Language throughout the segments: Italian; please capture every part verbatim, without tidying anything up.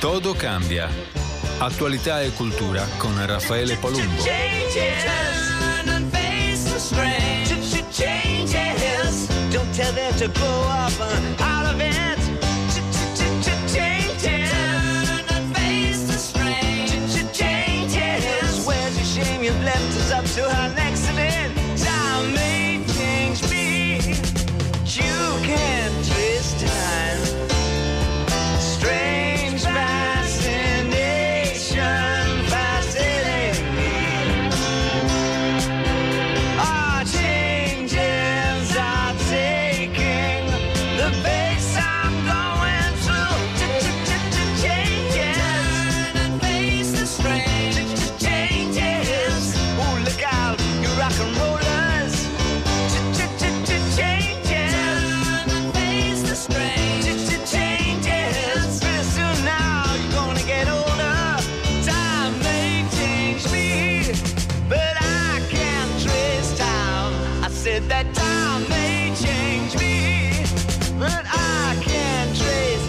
Todo cambia. Attualità e cultura con Raffaele Palumbo. Don't tell them to grow up out of it. Changes. And face the strange. Changes. Where's your shame? You've left us up to our next event. Time may change me. You can't twist time. Strange fascination fascinating me. Ah, changes are taking the pace I'm going through. Changes and face the strange. Changes. Oh, look out, you rock and rollers. Changes and face the strange. Changes. Pretty soon now you're gonna get older. Time may change me, but I can't trace time. I said that time may change me, but I can't trace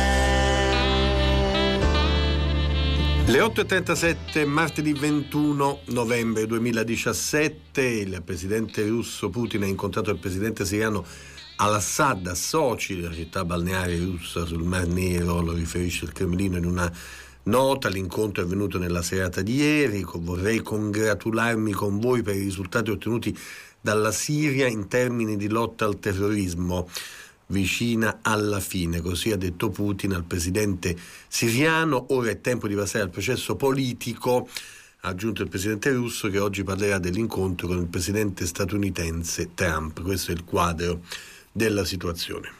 time. Le otto e trentasette, martedì ventuno novembre duemiladiciassette, il presidente russo Putin ha incontrato il presidente siriano Al-Assad a Sochi, la città balneare russa sul Mar Nero, lo riferisce il Cremlino in una nota. L'incontro è avvenuto nella serata di ieri. Vorrei congratularmi con voi per i risultati ottenuti dalla Siria in termini di lotta al terrorismo, vicina alla fine, così ha detto Putin al presidente siriano. Ora è tempo di passare al processo politico, ha aggiunto il presidente russo, che oggi parlerà dell'incontro con il presidente statunitense Trump. Questo è il quadro della situazione.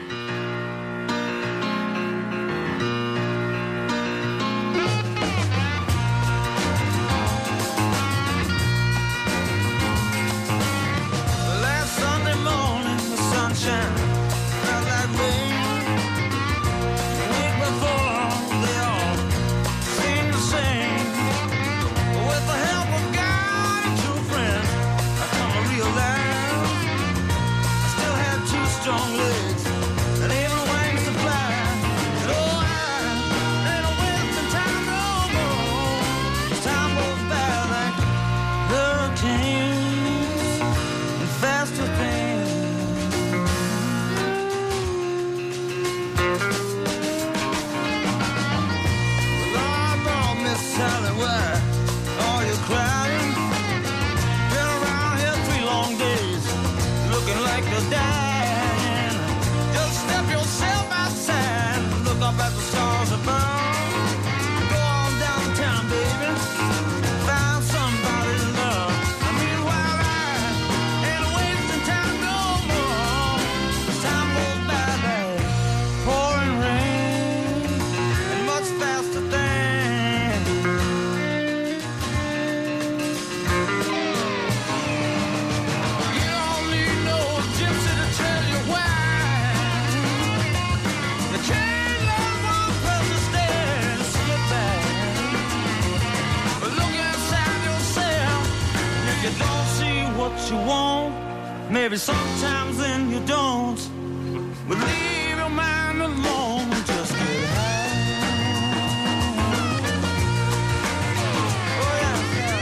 Last Sunday morning, the sunshine felt like rain. The week before, they all seemed the same. With the help of God and true friends, I come to realize I still have two strong legs and even wings to fly. And oh, I ain't a wasting time no more. Time goes by like hurricanes and faster things. Lord, Lord, Miss Sally, why are you crying? Been around here three long days, looking like you're dying. Just step yourself outside, look up at the stars above. Go on downtown, baby, find somebody to love. I mean, while I ain't wasting time no more. Time goes by like pouring rain and much faster things. You don't need no gypsy to tell you why. You can't let one person stand and slip back. But look inside yourself. If you don't see what you want, maybe sometimes then you don't. But leave your mind alone and just get high. Oh yeah, yeah.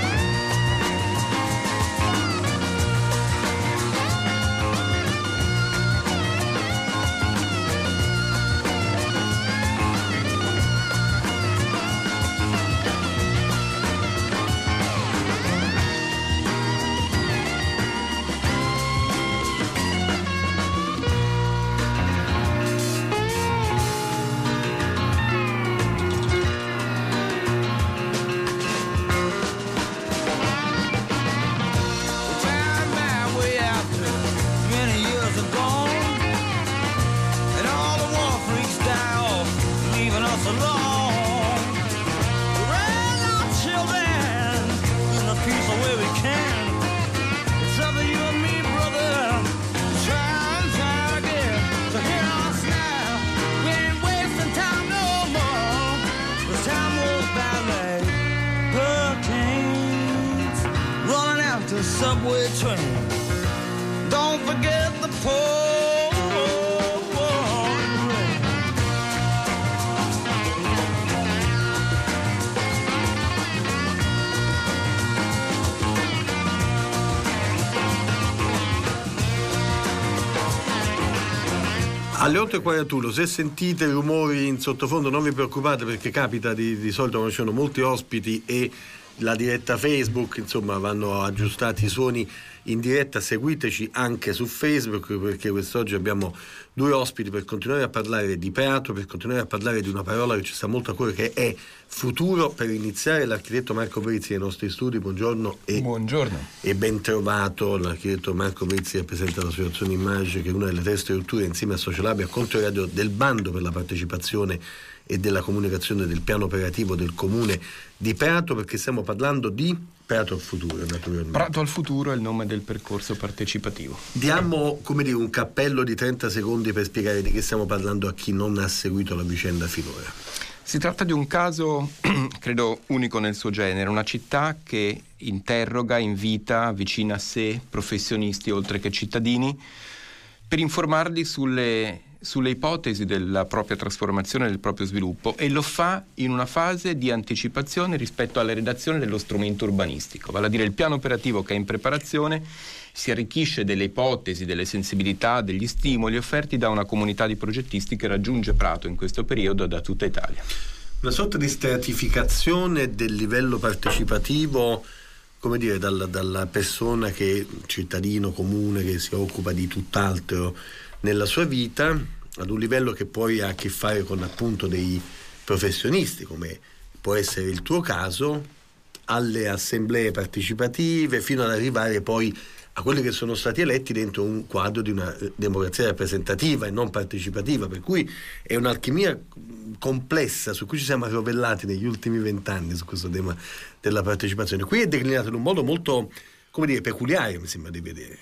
Alle otto e quarantuno, se sentite rumori in sottofondo non vi preoccupate, perché capita di, di solito quando ci sono molti ospiti e la diretta Facebook, insomma, vanno aggiustati i suoni in diretta. Seguiteci anche su Facebook, perché quest'oggi abbiamo due ospiti per continuare a parlare di Prato, per continuare a parlare di una parola che ci sta molto a cuore, che è futuro. Per iniziare, l'architetto Marco Brizzi nei nostri studi. Buongiorno e, Buongiorno. e ben trovato. L'architetto Marco Brizzi rappresenta l'associazione Immagine, che è una delle tre strutture insieme a Sociolab e a Controradio del bando per la partecipazione e della comunicazione del piano operativo del comune di Prato, perché stiamo parlando di Prato al futuro, naturalmente. Prato al futuro è il nome del percorso partecipativo. Diamo, come dire, un cappello di trenta secondi per spiegare di che stiamo parlando a chi non ha seguito la vicenda finora. Si tratta di un caso, credo, unico nel suo genere, una città che interroga, invita, avvicina a sé professionisti oltre che cittadini per informarli sulle sulle ipotesi della propria trasformazione e del proprio sviluppo, e lo fa in una fase di anticipazione rispetto alla redazione dello strumento urbanistico, vale a dire il piano operativo che è in preparazione si arricchisce delle ipotesi, delle sensibilità, degli stimoli offerti da una comunità di progettisti che raggiunge Prato in questo periodo da tutta Italia. Una sorta di stratificazione del livello partecipativo, come dire, dalla, dalla persona che cittadino comune che si occupa di tutt'altro nella sua vita, ad un livello che poi ha a che fare con appunto dei professionisti, come può essere il tuo caso, alle assemblee partecipative, fino ad arrivare poi a quelli che sono stati eletti dentro un quadro di una democrazia rappresentativa e non partecipativa, per cui è un'alchimia complessa su cui ci siamo arrovellati negli ultimi vent'anni su questo tema della partecipazione. Qui è declinato in un modo molto, come dire, peculiare, mi sembra di vedere.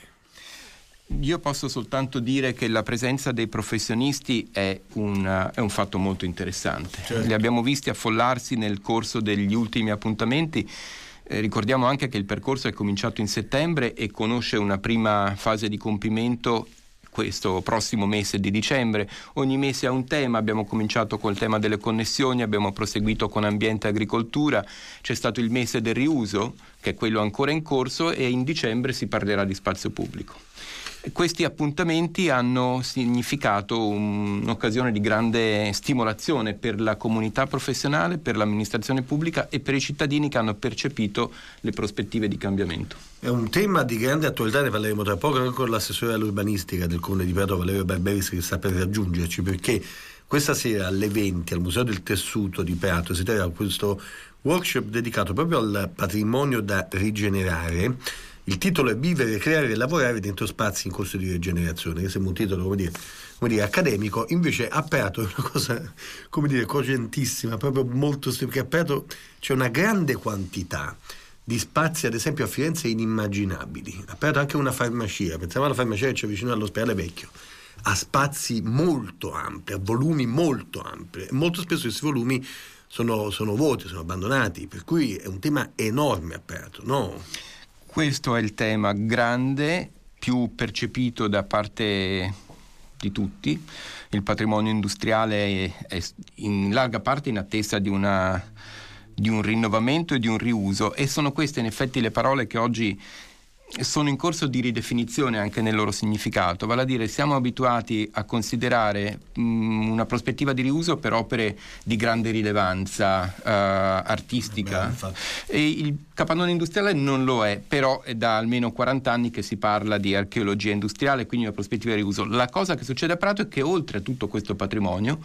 Io posso soltanto dire che la presenza dei professionisti è un, è un fatto molto interessante. Certo. Li abbiamo visti affollarsi nel corso degli ultimi appuntamenti. Eh, ricordiamo anche che il percorso è cominciato in settembre e conosce una prima fase di compimento questo prossimo mese di dicembre. Ogni mese ha un tema, abbiamo cominciato col tema delle connessioni, abbiamo proseguito con ambiente e agricoltura, c'è stato il mese del riuso, che è quello ancora in corso, e in dicembre si parlerà di spazio pubblico. Questi appuntamenti hanno significato un'occasione di grande stimolazione per la comunità professionale, per l'amministrazione pubblica e per i cittadini che hanno percepito le prospettive di cambiamento. È un tema di grande attualità, ne parleremo tra poco anche con l'assessore all'urbanistica del Comune di Prato, Valerio Barberis, che sta per raggiungerci, perché questa sera alle venti al Museo del Tessuto di Prato si terrà questo workshop dedicato proprio al patrimonio da rigenerare. Il titolo è Vivere, creare e lavorare dentro spazi in corso di rigenerazione, che sembra un titolo, come dire, come dire accademico, invece a Prato è una cosa, come dire, cogentissima, proprio molto, perché a Prato c'è una grande quantità di spazi, ad esempio a Firenze, inimmaginabili. A Prato anche una farmacia, pensiamo alla farmacia che c'è vicino all'ospedale vecchio, ha spazi molto ampi, ha volumi molto ampi, e molto spesso questi volumi sono, sono vuoti, sono abbandonati, per cui è un tema enorme a Prato, no? Questo è il tema grande, più percepito da parte di tutti. Il patrimonio industriale è, è in larga parte in attesa di, una, di un rinnovamento e di un riuso, e sono queste in effetti le parole che oggi sono in corso di ridefinizione anche nel loro significato, vale a dire siamo abituati a considerare mh, una prospettiva di riuso per opere di grande rilevanza uh, artistica. Beh, e il capannone industriale non lo è, però è da almeno quaranta anni che si parla di archeologia industriale, quindi una prospettiva di riuso. La cosa che succede a Prato è che oltre a tutto questo patrimonio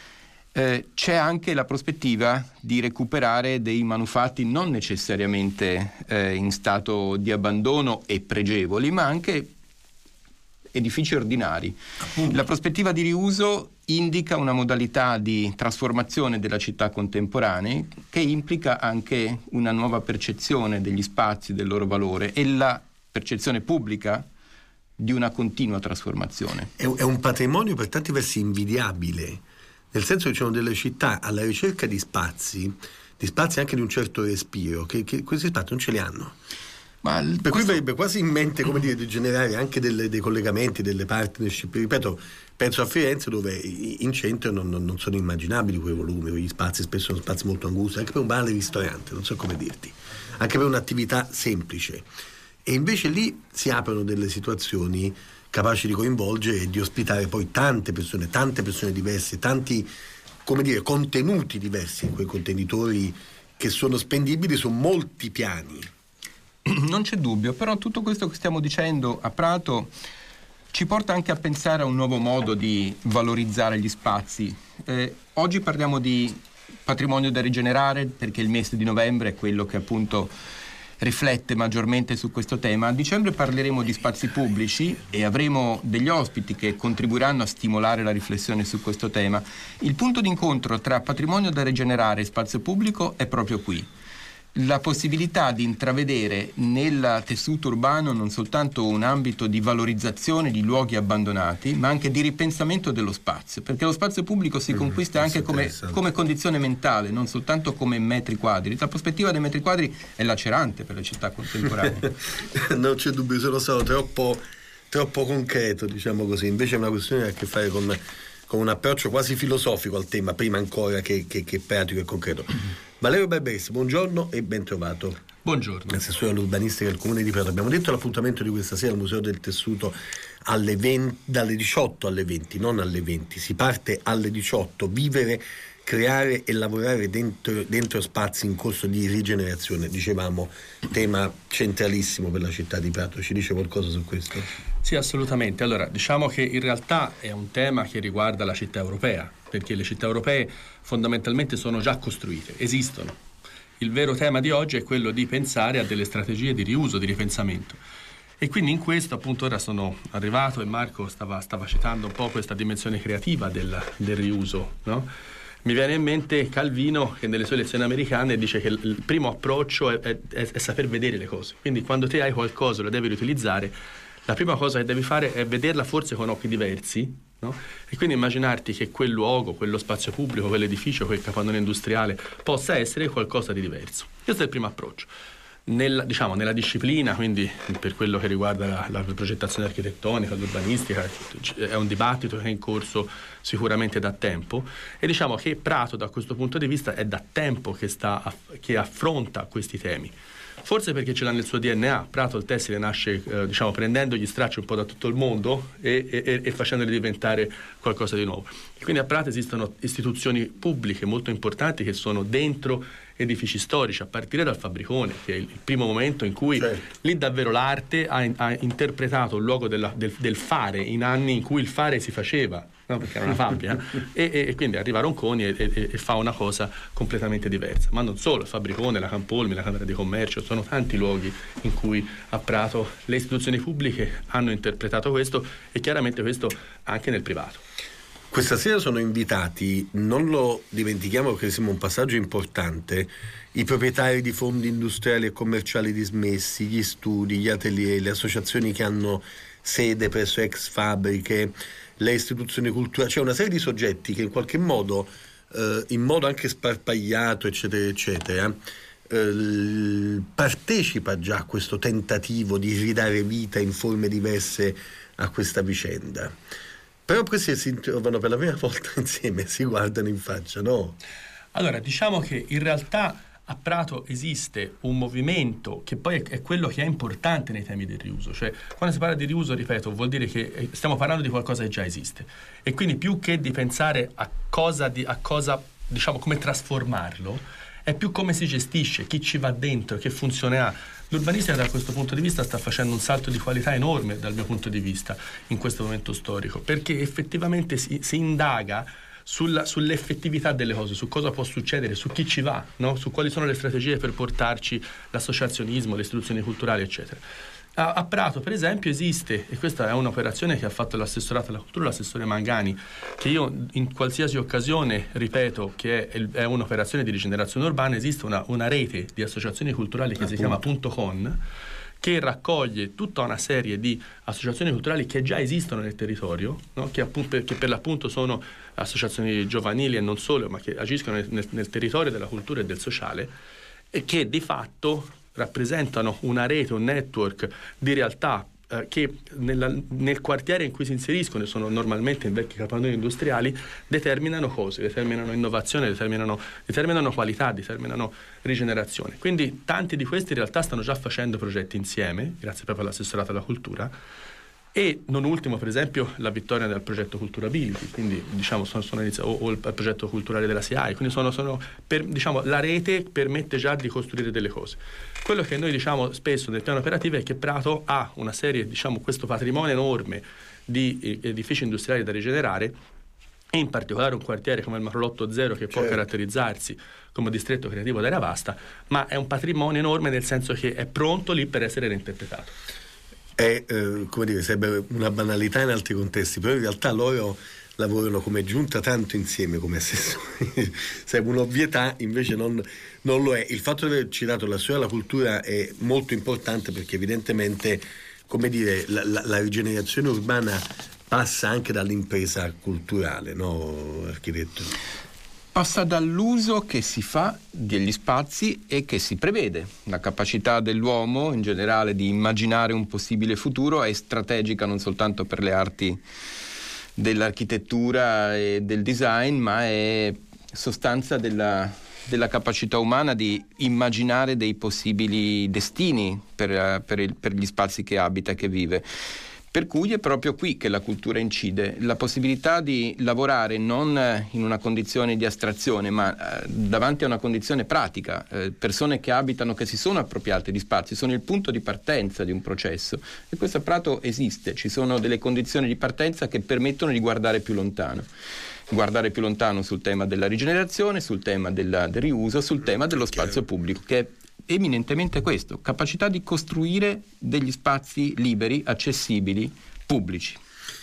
Eh, c'è anche la prospettiva di recuperare dei manufatti non necessariamente eh, in stato di abbandono e pregevoli, ma anche edifici ordinari. Appunto. La prospettiva di riuso indica una modalità di trasformazione della città contemporanea che implica anche una nuova percezione degli spazi, del loro valore, e la percezione pubblica di una continua trasformazione. È, è un patrimonio per tanti versi invidiabile, nel senso che ci sono delle città alla ricerca di spazi, di spazi anche di un certo respiro, che, che questi spazi non ce li hanno. Ma per questo... cui verrebbe quasi in mente, come dire, di generare anche delle, dei collegamenti, delle partnership. Ripeto, penso a Firenze, dove in centro non, non sono immaginabili quei volumi, quegli spazi, spesso sono spazi molto angusti, anche per un banale ristorante, non so come dirti, anche per un'attività semplice. E invece lì si aprono delle situazioni capaci di coinvolgere e di ospitare poi tante persone, tante persone diverse, tanti, come dire, contenuti diversi, quei contenitori che sono spendibili su molti piani. Non c'è dubbio, però tutto questo che stiamo dicendo a Prato ci porta anche a pensare a un nuovo modo di valorizzare gli spazi. Eh, oggi parliamo di patrimonio da rigenerare perché il mese di novembre è quello che appunto riflette maggiormente su questo tema. A dicembre parleremo di spazi pubblici e avremo degli ospiti che contribuiranno a stimolare la riflessione su questo tema. Il punto d'incontro tra patrimonio da rigenerare e spazio pubblico è proprio qui. La possibilità di intravedere nel tessuto urbano non soltanto un ambito di valorizzazione di luoghi abbandonati, ma anche di ripensamento dello spazio, perché lo spazio pubblico si conquista mm, anche come, come condizione mentale, non soltanto come metri quadri. La prospettiva dei metri quadri è lacerante per le città contemporanee. Non c'è dubbio, sono stato troppo, troppo concreto, diciamo così. Invece è una questione che ha a che fare con, con un approccio quasi filosofico al tema, prima ancora che, che, che pratico e concreto. Valerio Barberis, buongiorno e ben trovato. Buongiorno. Assessore all'urbanistica del Comune di Prato. Abbiamo detto l'appuntamento di questa sera al Museo del Tessuto alle venti, dalle diciotto alle venti, non alle venti. Si parte alle diciotto, vivere, creare e lavorare dentro, dentro spazi in corso di rigenerazione. Dicevamo, tema centralissimo per la città di Prato. Ci dice qualcosa su questo? Sì, assolutamente. Allora, diciamo che in realtà è un tema che riguarda la città europea, perché le città europee fondamentalmente sono già costruite, esistono. Il vero tema di oggi è quello di pensare a delle strategie di riuso, di ripensamento. E quindi in questo appunto ora sono arrivato e Marco stava, stava citando un po' questa dimensione creativa del, del riuso, no? Mi viene in mente Calvino che nelle sue lezioni americane dice che il primo approccio è, è, è saper vedere le cose. Quindi quando te hai qualcosa e lo devi riutilizzare, la prima cosa che devi fare è vederla forse con occhi diversi, no? E quindi immaginarti che quel luogo, quello spazio pubblico, quell'edificio, quel capannone industriale possa essere qualcosa di diverso. Questo è il primo approccio. Nella, diciamo, nella disciplina, quindi per quello che riguarda la, la progettazione architettonica, l'urbanistica, è un dibattito che è in corso sicuramente da tempo e diciamo che Prato da questo punto di vista è da tempo che, sta, che affronta questi temi. Forse perché ce l'ha nel suo D N A. Prato il tessile nasce eh, diciamo prendendo gli stracci un po' da tutto il mondo e, e, e facendoli diventare qualcosa di nuovo. E quindi a Prato esistono istituzioni pubbliche molto importanti che sono dentro edifici storici, a partire dal Fabbricone, che è il primo momento in cui certo. lì davvero l'arte ha, ha interpretato il luogo della, del, del fare in anni in cui il fare si faceva, no? Perché era una fabbrica e, e, e quindi arriva Ronconi e, e, e fa una cosa completamente diversa. Ma non solo, il Fabbricone, la Campolmi, la Camera di Commercio, sono tanti luoghi in cui a Prato le istituzioni pubbliche hanno interpretato questo e chiaramente questo anche nel privato. Questa sera sono invitati, non lo dimentichiamo perché siamo un passaggio importante, i proprietari di fondi industriali e commerciali dismessi, gli studi, gli atelier, le associazioni che hanno sede presso ex fabbriche, le istituzioni culturali, c'è una serie di soggetti che in qualche modo, eh, in modo anche sparpagliato, eccetera, eccetera, eh, partecipa già a questo tentativo di ridare vita in forme diverse a questa vicenda. Però questi si trovano per la prima volta insieme, si guardano in faccia, no? Allora, diciamo che in realtà a Prato esiste un movimento che poi è quello che è importante nei temi del riuso. Cioè, quando si parla di riuso, ripeto, vuol dire che stiamo parlando di qualcosa che già esiste. E quindi più che di pensare a cosa, di, a cosa diciamo, come trasformarlo, è più come si gestisce, chi ci va dentro, che funzione ha. L'urbanistica da questo punto di vista sta facendo un salto di qualità enorme dal mio punto di vista in questo momento storico, perché effettivamente si, si indaga sulla, sull'effettività delle cose, su cosa può succedere, su chi ci va, no? Su quali sono le strategie per portarci l'associazionismo, le istituzioni culturali, eccetera. A, a Prato, per esempio, esiste, e questa è un'operazione che ha fatto l'assessorato alla cultura, l'assessore Mangani, che io in qualsiasi occasione ripeto che è, è un'operazione di rigenerazione urbana. Esiste una, una rete di associazioni culturali che Appunto. si chiama Punto Con, che raccoglie tutta una serie di associazioni culturali che già esistono nel territorio, no? che, appunto, che per l'appunto sono associazioni giovanili e non solo, ma che agiscono nel, nel, nel territorio della cultura e del sociale, e che di fatto rappresentano una rete, un network di realtà eh, che nella, nel quartiere in cui si inseriscono, sono normalmente in vecchi capannoni industriali, determinano cose, determinano innovazione, determinano, determinano qualità, determinano rigenerazione. Quindi tanti di questi in realtà stanno già facendo progetti insieme, grazie proprio all'assessorato alla cultura, E non ultimo, per esempio, la vittoria del progetto Culturability, quindi diciamo sono, sono inizi- o, o il progetto culturale della S I A I, quindi sono, sono per, diciamo, la rete permette già di costruire delle cose. Quello che noi diciamo spesso nel piano operativo è che Prato ha una serie, diciamo, questo patrimonio enorme di edifici industriali da rigenerare, e in particolare un quartiere come il Marolotto Zero, che può certo. caratterizzarsi come distretto creativo d'area vasta, ma è un patrimonio enorme nel senso che è pronto lì per essere reinterpretato. È, eh, come dire, sarebbe una banalità in altri contesti, però in realtà loro lavorano come giunta tanto insieme come assessori. Sarebbe un'ovvietà, invece non, non lo è. Il fatto di aver citato la storia della cultura è molto importante, perché evidentemente, come dire, la, la, la rigenerazione urbana passa anche dall'impresa culturale, no, architetto? Passa dall'uso che si fa degli spazi e che si prevede. La capacità dell'uomo in generale di immaginare un possibile futuro è strategica non soltanto per le arti dell'architettura e del design, ma è sostanza della, della capacità umana di immaginare dei possibili destini per, per, il, per gli spazi che abita e che vive. Per cui è proprio qui che la cultura incide, la possibilità di lavorare non in una condizione di astrazione, ma eh, davanti a una condizione pratica. Eh, persone che abitano, che si sono appropriate di spazi, sono il punto di partenza di un processo, e questo a Prato esiste. Ci sono delle condizioni di partenza che permettono di guardare più lontano. Guardare più lontano sul tema della rigenerazione, sul tema della, del riuso, sul tema dello spazio pubblico, che è eminentemente questo: capacità di costruire degli spazi liberi, accessibili, pubblici.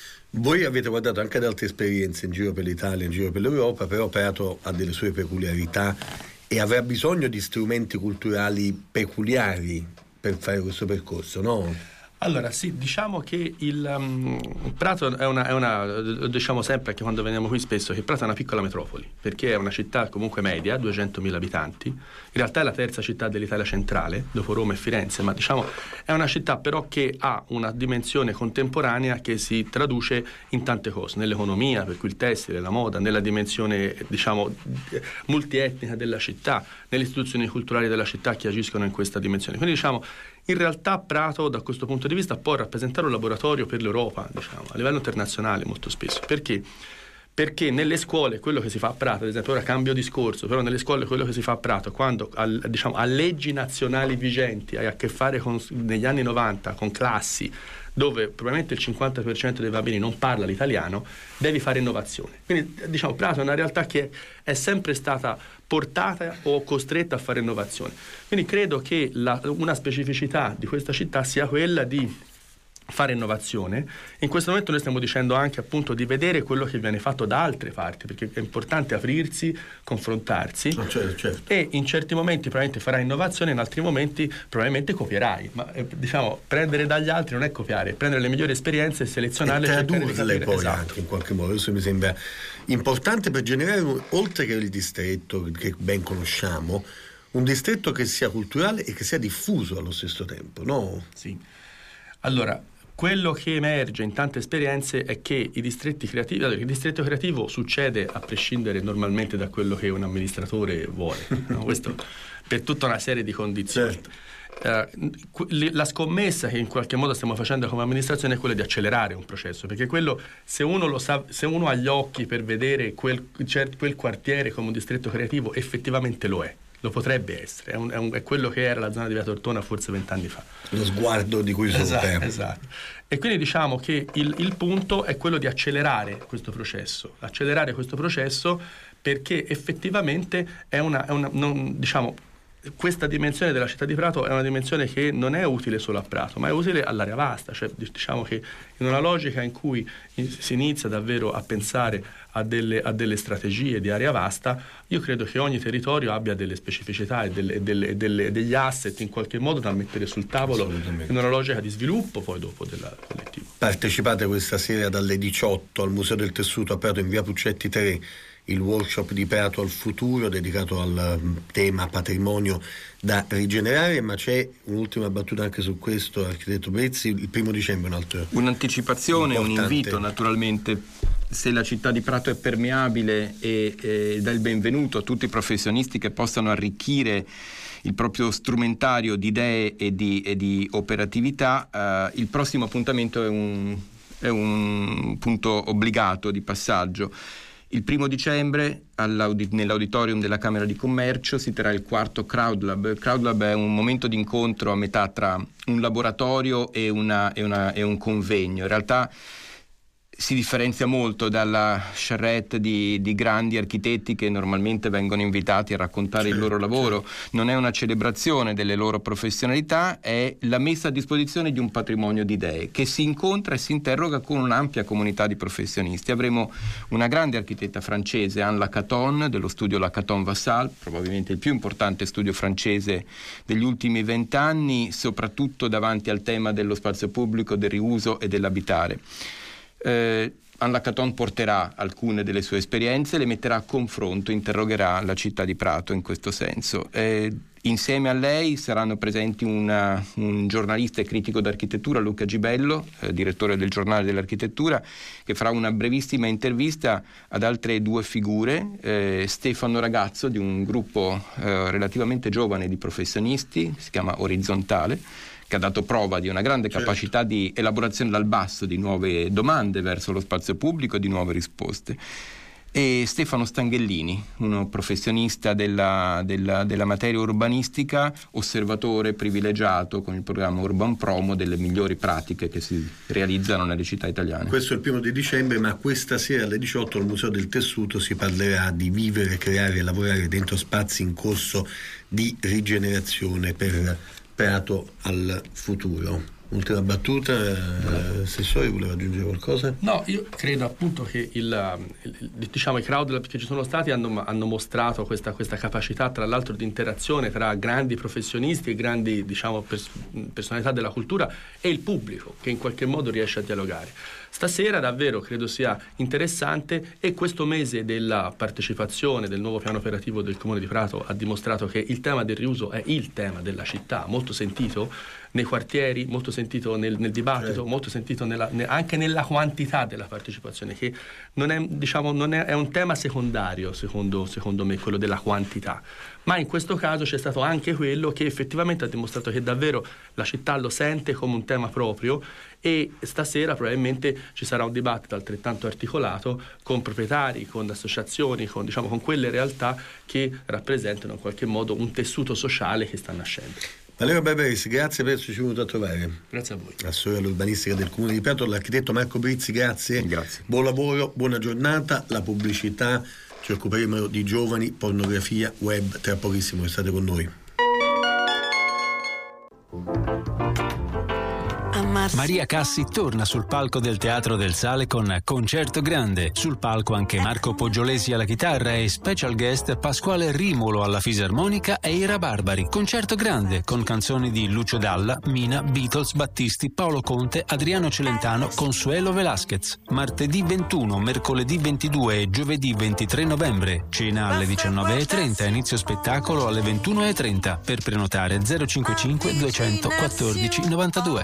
Voi avete guardato anche ad altre esperienze in giro per l'Italia, in giro per l'Europa, però Prato ha delle sue peculiarità e avrà bisogno di strumenti culturali peculiari per fare questo percorso, no? Allora sì, diciamo che il um, Prato è una, è una, lo diciamo sempre anche quando veniamo qui spesso, che Prato è una piccola metropoli, perché è una città comunque media, duecentomila abitanti, in realtà è la terza città dell'Italia centrale, dopo Roma e Firenze, ma diciamo è una città però che ha una dimensione contemporanea che si traduce in tante cose, nell'economia, per cui il tessile, la moda, nella dimensione diciamo multietnica della città, nelle istituzioni culturali della città che agiscono in questa dimensione. Quindi diciamo in realtà Prato da questo punto di vista può rappresentare un laboratorio per l'Europa, diciamo, a livello internazionale molto spesso. Perché? Perché nelle scuole quello che si fa a Prato, ad esempio, ora cambio discorso, però nelle scuole quello che si fa a Prato, quando al, diciamo, a leggi nazionali vigenti hai a che fare con, negli anni novanta con classi dove probabilmente il cinquanta per cento dei bambini non parla l'italiano, devi fare innovazione. Quindi diciamo Prato è una realtà che è sempre stata portata o costretta a fare innovazione. Quindi credo che la, una specificità di questa città sia quella di fare innovazione. In questo momento noi stiamo dicendo anche appunto di vedere quello che viene fatto da altre parti, perché è importante aprirsi, confrontarsi, no, certo, certo. E in certi momenti probabilmente farai innovazione, in altri momenti probabilmente copierai, ma eh, diciamo prendere dagli altri non è copiare, prendere le migliori esperienze e selezionarle e tradurle poi, esatto. Anche in qualche modo. Questo mi sembra importante per generare, oltre che il distretto che ben conosciamo, un distretto che sia culturale e che sia diffuso allo stesso tempo, no? Sì. Allora, quello che emerge in tante esperienze è che i distretti creativi, allora, il distretto creativo succede a prescindere normalmente da quello che un amministratore vuole, no? Questo per tutta una serie di condizioni. Certo. Uh, la scommessa che in qualche modo stiamo facendo come amministrazione è quella di accelerare un processo, perché quello, se uno lo sa, se uno ha gli occhi per vedere quel, cioè, quel quartiere come un distretto creativo, effettivamente lo è. Lo potrebbe essere, è, un, è, un, è quello che era la zona di Via Tortona forse vent'anni fa. Lo sguardo di cui sono esatto, tempo. Esatto. E quindi diciamo che il, il punto è quello di accelerare questo processo, accelerare questo processo perché effettivamente è una, è una non, diciamo, questa dimensione della città di Prato è una dimensione che non è utile solo a Prato, ma è utile all'area vasta, cioè diciamo che in una logica in cui si inizia davvero a pensare a delle, a delle strategie di area vasta, io credo che ogni territorio abbia delle specificità e, delle, delle, delle, degli asset in qualche modo da mettere sul tavolo in una logica di sviluppo poi dopo del collettivo. Partecipate questa sera dalle diciotto al Museo del Tessuto a Prato in via Puccetti tre, il workshop di Prato al futuro dedicato al tema patrimonio da rigenerare, ma c'è un'ultima battuta anche su questo, architetto Brezzi, il primo dicembre un altro un'anticipazione, importante. Un invito naturalmente, se la città di Prato è permeabile e, e dà il benvenuto a tutti i professionisti che possano arricchire il proprio strumentario di idee e di, e di operatività. Uh, il prossimo appuntamento è un, è un punto obbligato di passaggio. Il primo dicembre nell'auditorium della Camera di Commercio si terrà il quarto CrowdLab. Il CrowdLab è un momento di incontro a metà tra un laboratorio e, una, e, una, e un convegno. In realtà si differenzia molto dalla charrette di, di grandi architetti che normalmente vengono invitati a raccontare certo, il loro lavoro. Certo. Non è una celebrazione delle loro professionalità, è la messa a disposizione di un patrimonio di idee che si incontra e si interroga con un'ampia comunità di professionisti. Avremo una grande architetta francese, Anne Lacaton, dello studio Lacaton-Vassal, probabilmente il più importante studio francese degli ultimi vent'anni, soprattutto davanti al tema dello spazio pubblico, del riuso e dell'abitare. Eh, Anne Lacaton porterà alcune delle sue esperienze, le metterà a confronto, interrogherà la città di Prato in questo senso. Eh, insieme a lei saranno presenti una, un giornalista e critico d'architettura, Luca Gibello, eh, direttore del Giornale dell'Architettura, che farà una brevissima intervista ad altre due figure, eh, Stefano Ragazzo, di un gruppo eh, relativamente giovane di professionisti, si chiama Orizzontale, che ha dato prova di una grande capacità certo. di elaborazione dal basso di nuove domande verso lo spazio pubblico e di nuove risposte. E Stefano Stanghellini, uno professionista della, della, della materia urbanistica, osservatore privilegiato con il programma Urban Promo delle migliori pratiche che si realizzano nelle città italiane. Questo è il primo di dicembre, ma questa sera alle diciotto al Museo del Tessuto si parlerà di vivere, creare e lavorare dentro spazi in corso di rigenerazione per Prato al futuro. Ultima battuta, eh, Assessore, voleva aggiungere qualcosa? No, io credo appunto che il, il, diciamo, i CrowdLab che ci sono stati hanno, hanno mostrato questa, questa capacità, tra l'altro, di interazione tra grandi professionisti e grandi, diciamo, pers- personalità della cultura e il pubblico, che in qualche modo riesce a dialogare. Stasera davvero credo sia interessante, e questo mese della partecipazione del nuovo piano operativo del Comune di Prato ha dimostrato che il tema del riuso è il tema della città, molto sentito nei quartieri, molto sentito nel, nel dibattito, certo. molto sentito nella, ne, anche nella quantità della partecipazione, che non è, diciamo, non è, è un tema secondario secondo, secondo me, quello della quantità, ma in questo caso c'è stato anche quello che effettivamente ha dimostrato che davvero la città lo sente come un tema proprio, e stasera probabilmente ci sarà un dibattito altrettanto articolato con proprietari, con associazioni, con, diciamo, con quelle realtà che rappresentano in qualche modo un tessuto sociale che sta nascendo. Valerio Barberis, grazie per esserci venuto a trovare. Grazie a voi. Assessore all'urbanistica del Comune di Prato, l'architetto Marco Brizzi, grazie. Grazie. Buon lavoro, buona giornata. La pubblicità, ci occuperemo di giovani, pornografia, web, tra pochissimo, restate con noi. Maria Cassi torna sul palco del Teatro del Sale con Concerto Grande. Sul palco anche Marco Poggiolesi alla chitarra e special guest Pasquale Rimolo alla fisarmonica e i Rabarbari. Concerto Grande con canzoni di Lucio Dalla, Mina, Beatles, Battisti, Paolo Conte, Adriano Celentano, Consuelo Velasquez. Martedì ventuno, mercoledì ventidue e giovedì ventitré novembre. Cena alle diciannove e trenta, inizio spettacolo alle ventuno e trenta. Per prenotare zero cinquantacinque duecentoquattordici novantadue.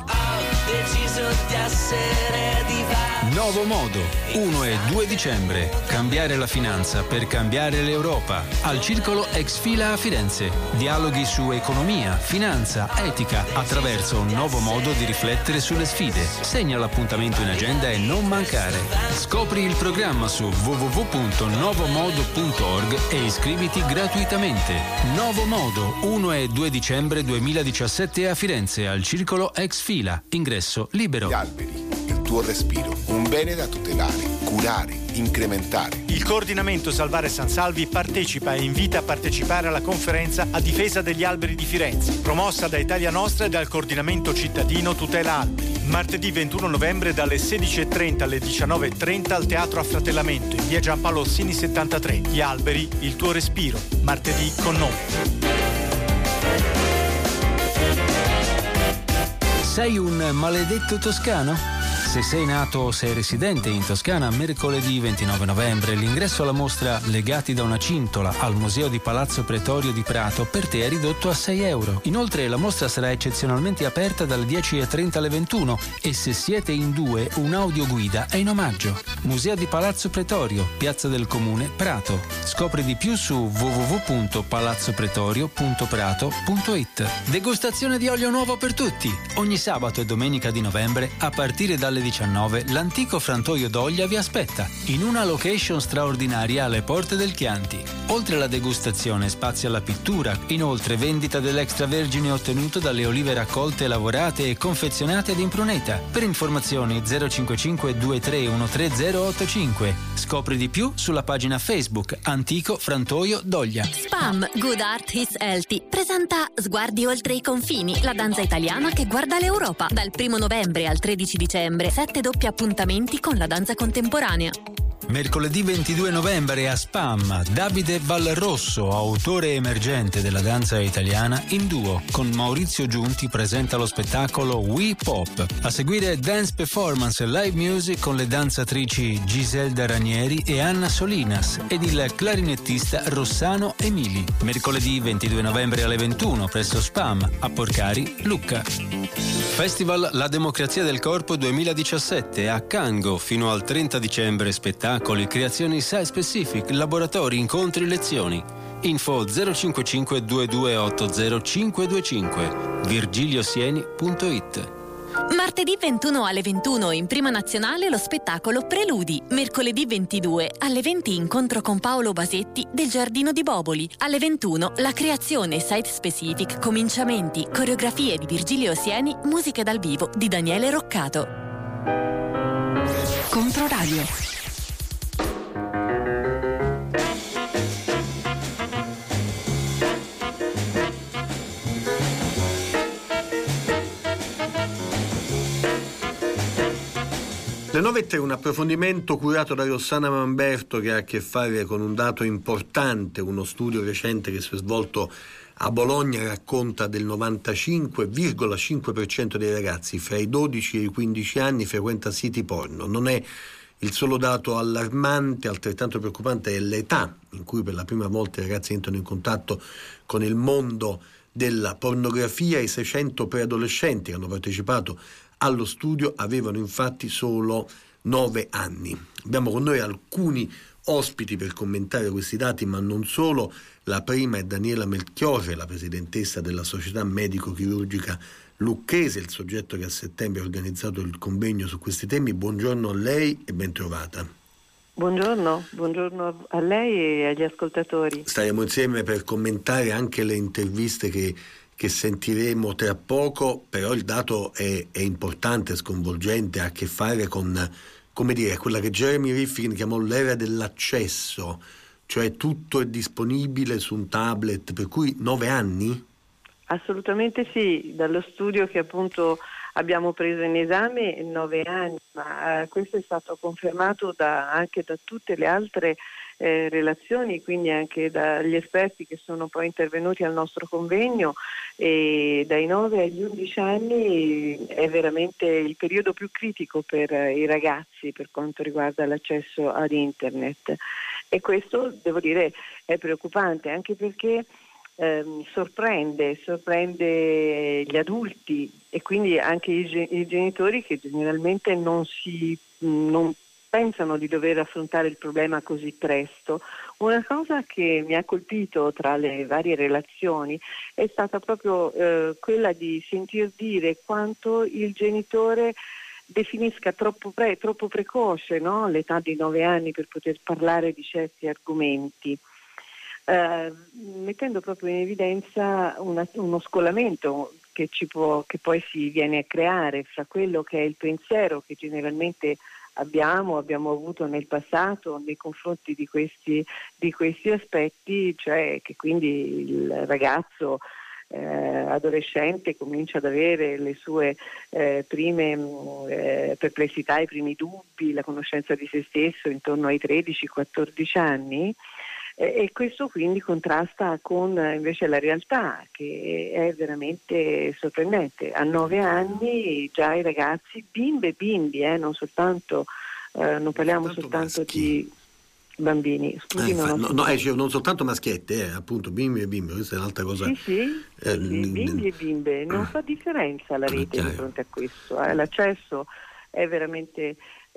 Nuovo Modo, primo e due dicembre. Cambiare la finanza per cambiare l'Europa. Al Circolo Ex Fila a Firenze. Dialoghi su economia, finanza, etica, attraverso un nuovo modo di riflettere sulle sfide. Segna l'appuntamento in agenda e non mancare. Scopri il programma su w w w punto novomodo punto org e iscriviti gratuitamente. Nuovo Modo, primo e due dicembre duemiladiciassette a Firenze, al Circolo Ex Fila. Ingresso libero. Gli alberi, il tuo respiro, un bene da tutelare, curare, incrementare. Il coordinamento Salvare San Salvi partecipa e invita a partecipare alla conferenza a difesa degli alberi di Firenze, promossa da Italia Nostra e dal coordinamento cittadino Tutela Alberi. Martedì ventuno novembre dalle sedici e trenta alle diciannove e trenta al Teatro Affratellamento in via Giampaolo Orsini settantatré. Gli alberi, il tuo respiro. Martedì con noi. Sei un maledetto toscano? Se sei nato o sei residente in Toscana, mercoledì ventinove novembre l'ingresso alla mostra Legati da una cintola al Museo di Palazzo Pretorio di Prato per te è ridotto a sei euro. Inoltre la mostra sarà eccezionalmente aperta dalle dieci e trenta alle ventuno e se siete in due un'audioguida è in omaggio. Museo di Palazzo Pretorio, Piazza del Comune, Prato. Scopri di più su w w w punto palazzo pretorio punto prato punto i t. Degustazione di olio nuovo per tutti. Ogni sabato e domenica di novembre a partire dalle diciannove l'antico frantoio d'Oglia vi aspetta in una location straordinaria alle porte del Chianti. Oltre alla degustazione spazio alla pittura, inoltre vendita dell'extravergine ottenuto dalle olive raccolte, lavorate e confezionate ad Impruneta. Per informazioni zero cinquantacinque ventitré diciotto zero ottantacinque. Scopri di più sulla pagina Facebook Antico Frantoio d'Oglia. Spam Good Art is Healthy presenta Sguardi oltre i confini, la danza italiana che guarda l'Europa. Dal primo novembre al tredici dicembre, sette doppi appuntamenti con la danza contemporanea. Mercoledì ventidue novembre a Spam, Davide Valrosso, autore emergente della danza italiana, in duo con Maurizio Giunti presenta lo spettacolo We Pop. A seguire dance performance e live music con le danzatrici Giselda Ranieri e Anna Solinas ed il clarinettista Rossano Emili. Mercoledì ventidue novembre alle ventuno presso Spam a Porcari, Lucca. Festival La Democrazia del Corpo duemiladiciassette a Cango fino al trenta dicembre. Spettacoli, creazioni site specific, laboratori, incontri, lezioni. Info zero cinquantacinque ventidue ottanta cinquecentoventicinque virgiliosieni punto i t. Martedì ventuno alle ventuno in Prima Nazionale lo spettacolo Preludi. Mercoledì ventidue alle venti incontro con Paolo Basetti del Giardino di Boboli. Alle ventuno la creazione site specific, cominciamenti, coreografie di Virgilio Sieni, musiche dal vivo di Daniele Roccato. Controradio. Le nove e tre, un approfondimento curato da Rossana Mamberto che ha a che fare con un dato importante. Uno studio recente che si è svolto a Bologna racconta del novantacinque virgola cinque per cento dei ragazzi fra i dodici e i quindici anni frequenta siti porno. Non è il solo dato allarmante, altrettanto preoccupante è l'età in cui per la prima volta i ragazzi entrano in contatto con il mondo della pornografia. I seicento preadolescenti che hanno partecipato allo studio avevano infatti solo nove anni. Abbiamo con noi alcuni ospiti per commentare questi dati, ma non solo. La prima è Daniela Melchiorre, la presidentessa della Società Medico-Chirurgica Lucchese, il soggetto che a settembre ha organizzato il convegno su questi temi. Buongiorno a lei e ben trovata. Buongiorno, buongiorno a lei e agli ascoltatori. Staremo insieme per commentare anche le interviste che che sentiremo tra poco, però il dato è, è importante, sconvolgente, ha a che fare con, come dire, quella che Jeremy Rifkin chiamò l'era dell'accesso, cioè tutto è disponibile su un tablet, per cui nove anni? Assolutamente sì, dallo studio che appunto abbiamo preso in esame nove anni, ma eh, questo è stato confermato da, anche da tutte le altre Eh, relazioni, quindi anche dagli esperti che sono poi intervenuti al nostro convegno. E dai nove agli undici anni è veramente il periodo più critico per i ragazzi per quanto riguarda l'accesso ad internet, e questo devo dire è preoccupante anche perché ehm, sorprende sorprende gli adulti e quindi anche i, i genitori che generalmente non si non pensano di dover affrontare il problema così presto. Una cosa che mi ha colpito tra le varie relazioni è stata proprio eh, quella di sentir dire quanto il genitore definisca troppo, pre- troppo precoce, no? L'età di nove anni per poter parlare di certi argomenti, eh, mettendo proprio in evidenza una, uno scollamento che, ci può, che poi si viene a creare fra quello che è il pensiero che generalmente abbiamo, abbiamo avuto nel passato nei confronti di questi, di questi aspetti, cioè che quindi il ragazzo eh, adolescente comincia ad avere le sue eh, prime eh, perplessità, i primi dubbi, la conoscenza di se stesso intorno ai tredici quattordici anni, e questo quindi contrasta con invece la realtà, che è veramente sorprendente. A nove anni già i ragazzi, bimbe e bimbi, eh, non soltanto, eh, non parliamo soltanto, soltanto di bambini, scusi, eh, non, fa, no, no, eh, cioè, non soltanto maschietti, eh, appunto bimbi e bimbe, questa è un'altra cosa. Sì, sì, eh, sì n- bimbi e bimbe, non fa differenza la rete di fronte a questo, eh, l'accesso è veramente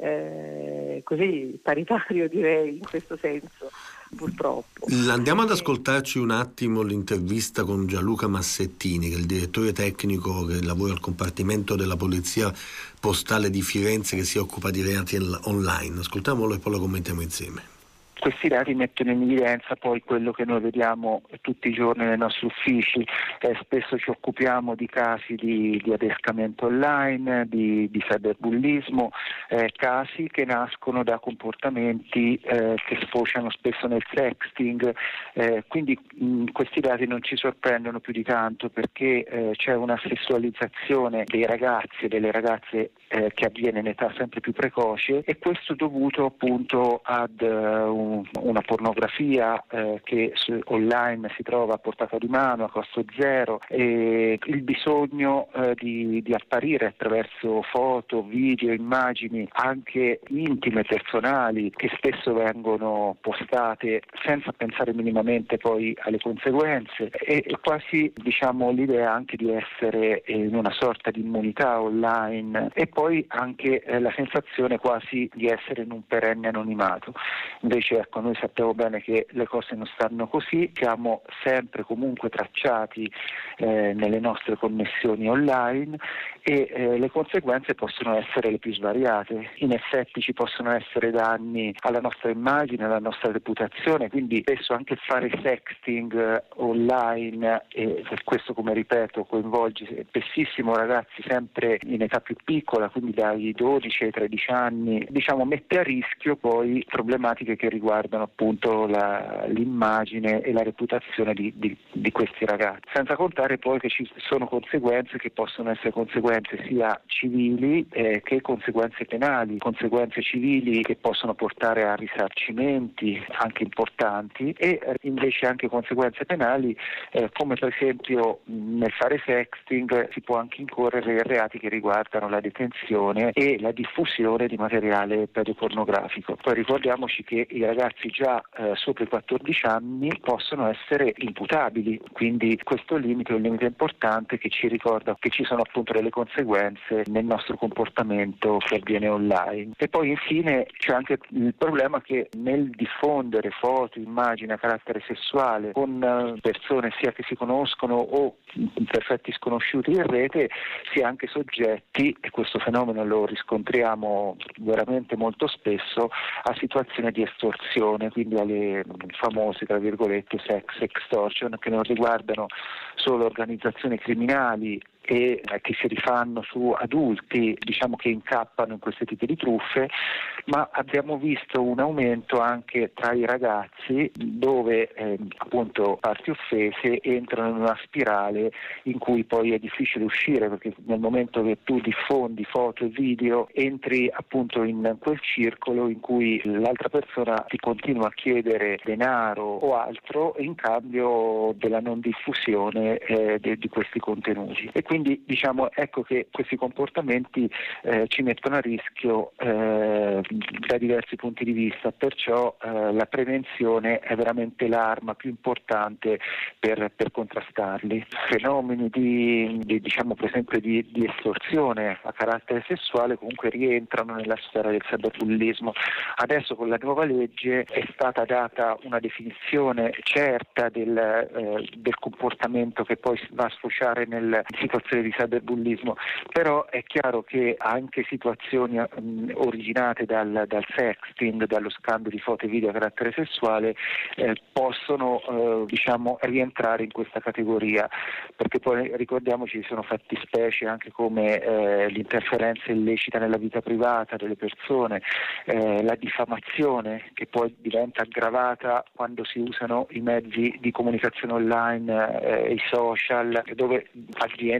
eh, così paritario, direi, in questo senso. Purtroppo. Andiamo ad ascoltarci un attimo l'intervista con Gianluca Massettini, che è il direttore tecnico che lavora al compartimento della Polizia Postale di Firenze, che si occupa di reati online. Ascoltiamolo e poi lo commentiamo insieme. Questi dati mettono in evidenza poi quello che noi vediamo tutti i giorni nei nostri uffici, eh, spesso ci occupiamo di casi di, di adescamento online, di, di cyberbullismo, eh, casi che nascono da comportamenti eh, che sfociano spesso nel sexting, eh, quindi mh, questi dati non ci sorprendono più di tanto, perché eh, c'è una sessualizzazione dei ragazzi e delle ragazze eh, che avviene in età sempre più precoce, e questo dovuto appunto ad uh, un una pornografia eh, che su, online si trova a portata di mano, a costo zero, e il bisogno eh, di, di apparire attraverso foto, video, immagini anche intime, personali, che spesso vengono postate senza pensare minimamente poi alle conseguenze, e, e quasi diciamo l'idea anche di essere in una sorta di immunità online, e poi anche eh, la sensazione quasi di essere in un perenne anonimato. Invece ecco, noi sappiamo bene che le cose non stanno così, siamo sempre comunque tracciati eh, nelle nostre connessioni online, e eh, le conseguenze possono essere le più svariate. In effetti ci possono essere danni alla nostra immagine, alla nostra reputazione, quindi spesso anche fare sexting eh, online, e questo, come ripeto, coinvolge spessissimo ragazzi sempre in età più piccola, quindi dai dodici ai tredici anni, diciamo mette a rischio poi problematiche che riguardano appunto la, l'immagine e la reputazione di, di, di questi ragazzi, senza contare poi che ci sono conseguenze che possono essere conseguenze sia civili eh, che conseguenze penali, conseguenze civili che possono portare a risarcimenti anche importanti, e eh, invece anche conseguenze penali eh, come per esempio nel fare sexting si può anche incorrere in reati che riguardano la detenzione e la diffusione di materiale pedopornografico. Poi ricordiamoci che i ragazzi già eh, sopra i quattordici anni possono essere imputabili, quindi questo limite è un limite importante che ci ricorda che ci sono appunto delle conseguenze nel nostro comportamento che avviene online. E poi infine c'è anche il problema che nel diffondere foto, immagini a carattere sessuale con persone sia che si conoscono o perfetti sconosciuti in rete, si è anche soggetti, e questo fenomeno lo riscontriamo veramente molto spesso, a situazioni di estorsione, quindi alle famose tra virgolette sex extortion, che non riguardano solo organizzazioni criminali e che si rifanno su adulti, diciamo, che incappano in questi tipi di truffe, ma abbiamo visto un aumento anche tra i ragazzi, dove eh, appunto parti offese entrano in una spirale in cui poi è difficile uscire, perché nel momento che tu diffondi foto e video entri appunto in quel circolo in cui l'altra persona ti continua a chiedere denaro o altro in cambio della non diffusione eh, de- di questi contenuti. E quindi diciamo ecco che questi comportamenti eh, ci mettono a rischio eh, da diversi punti di vista, perciò eh, la prevenzione è veramente l'arma più importante per, per contrastarli. Fenomeni di, di diciamo per esempio di, di estorsione a carattere sessuale comunque rientrano nella sfera del cyberbullismo. Adesso con la nuova legge è stata data una definizione certa del, eh, del comportamento che poi va a sfociare nel situazione di cyberbullismo, però è chiaro che anche situazioni mh, originate dal, dal sexting, dallo scambio di foto e video a carattere sessuale eh, possono eh, diciamo rientrare in questa categoria, perché poi ricordiamoci ci sono fattispecie anche come eh, l'interferenza illecita nella vita privata delle persone, eh, la diffamazione che poi diventa aggravata quando si usano i mezzi di comunicazione online e eh, i social, dove avviene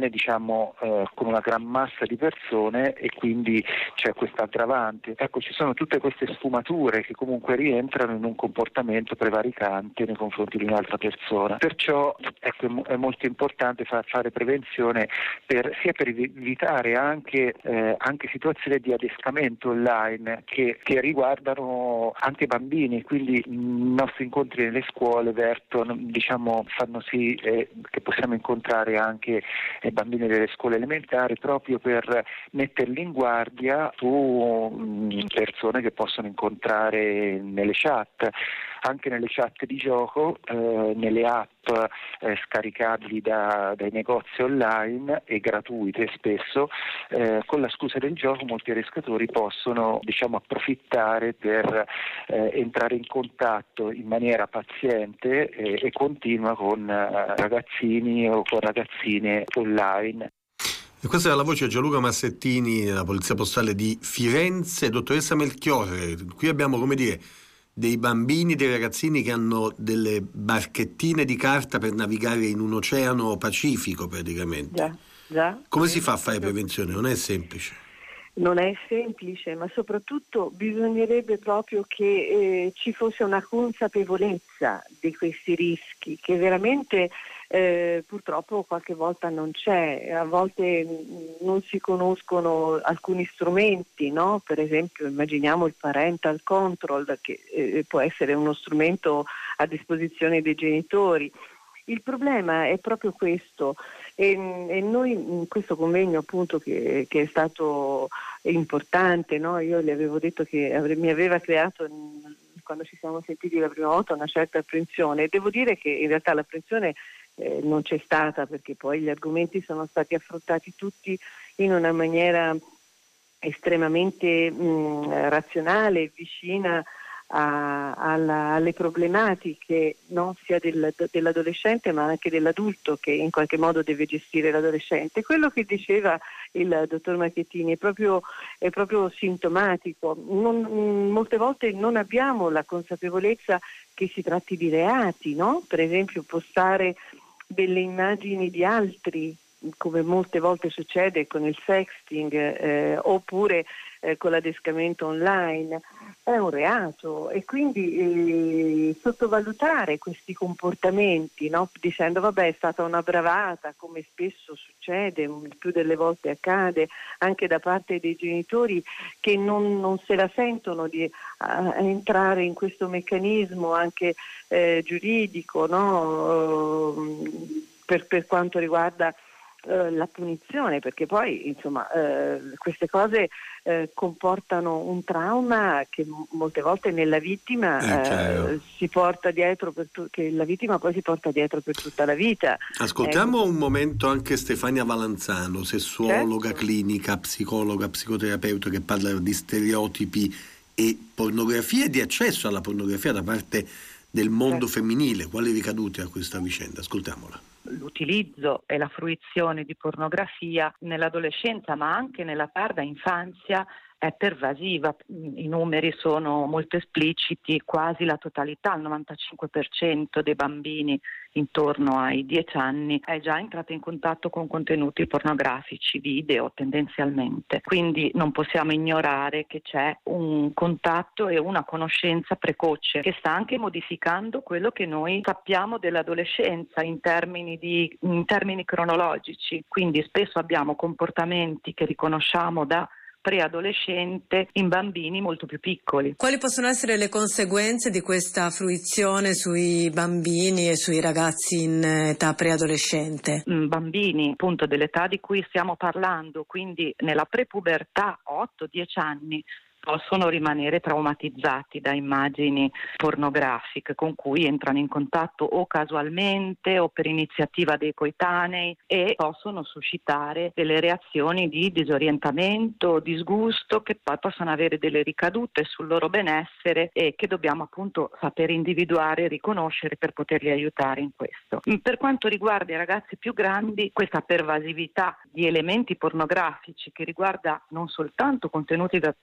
avviene diciamo eh, con una gran massa di persone e quindi c'è questa aggravante. Ecco, ci sono tutte queste sfumature che comunque rientrano in un comportamento prevaricante nei confronti di un'altra persona. Perciò ecco, è molto importante far fare prevenzione per, sia per evitare anche, eh, anche situazioni di adescamento online che, che riguardano anche bambini, quindi i nostri incontri nelle scuole vertono, diciamo, fanno sì eh, che possiamo incontrare anche eh, bambini delle scuole elementari proprio per metterli in guardia su mh, persone che possono incontrare nelle chat, anche nelle chat di gioco, eh, nelle app eh, scaricabili da, dai negozi online e gratuite spesso, eh, con la scusa del gioco molti adescatori possono diciamo approfittare per eh, entrare in contatto in maniera paziente e, e continua con eh, ragazzini o con ragazzine online. E questa è la voce di Gianluca Massettini della Polizia Postale di Firenze. Dottoressa Melchiorre, qui abbiamo, come dire, dei bambini, dei ragazzini che hanno delle barchettine di carta per navigare in un oceano Pacifico praticamente. Già, già. Come si fa a fare prevenzione? Non è semplice. Non è semplice, ma soprattutto bisognerebbe proprio che eh, ci fosse una consapevolezza di questi rischi, che veramente eh, purtroppo qualche volta non c'è. A volte mh, non si conoscono alcuni strumenti, no? Per esempio immaginiamo il parental control, che eh, può essere uno strumento a disposizione dei genitori. Il problema è proprio questo e, e noi in questo convegno appunto che, che è stato importante, no? Io le avevo detto che avre, mi aveva creato quando ci siamo sentiti la prima volta una certa apprensione, e devo dire che in realtà l'apprensione eh, non c'è stata, perché poi gli argomenti sono stati affrontati tutti in una maniera estremamente mh, razionale, vicina A, alla, alle problematiche, no? Sia del, dell'adolescente ma anche dell'adulto che in qualche modo deve gestire l'adolescente. Quello che diceva il dottor Marchettini è proprio, è proprio sintomatico. Non, molte volte non abbiamo la consapevolezza che si tratti di reati, no? Per esempio postare delle immagini di altri, come molte volte succede con il sexting, eh, oppure eh, con l'adescamento online, è un reato, e quindi eh, sottovalutare questi comportamenti, no? Dicendo vabbè è stata una bravata, come spesso succede, il più delle volte accade anche da parte dei genitori che non, non se la sentono di a, a entrare in questo meccanismo anche eh, giuridico, no? per, per quanto riguarda la punizione, perché poi insomma eh, queste cose eh, comportano un trauma che m- molte volte nella vittima eh, eh, si porta dietro per tu- che la vittima poi si porta dietro per tutta la vita. Ascoltiamo eh, un momento anche Stefania Valanzano, sessuologa, certo. clinica, psicologa, psicoterapeuta, che parla di stereotipi e pornografia e di accesso alla pornografia da parte del mondo certo. femminile. Quali ricadute ha questa vicenda? Ascoltiamola. L'utilizzo e la fruizione di pornografia nell'adolescenza ma anche nella tarda infanzia è pervasiva, i numeri sono molto espliciti, quasi la totalità, il novantacinque per cento dei bambini intorno ai dieci anni è già entrata in contatto con contenuti pornografici, video tendenzialmente, quindi non possiamo ignorare che c'è un contatto e una conoscenza precoce che sta anche modificando quello che noi sappiamo dell'adolescenza in termini di in termini cronologici, quindi spesso abbiamo comportamenti che riconosciamo da preadolescente in bambini molto più piccoli. Quali possono essere le conseguenze di questa fruizione sui bambini e sui ragazzi in età preadolescente? Bambini appunto dell'età di cui stiamo parlando, quindi nella prepubertà, otto dieci anni, possono rimanere traumatizzati da immagini pornografiche con cui entrano in contatto o casualmente o per iniziativa dei coetanei e possono suscitare delle reazioni di disorientamento, disgusto che poi possono avere delle ricadute sul loro benessere e che dobbiamo appunto saper individuare e riconoscere per poterli aiutare in questo. Per quanto riguarda i ragazzi più grandi, questa pervasività di elementi pornografici che riguarda non soltanto contenuti pornografici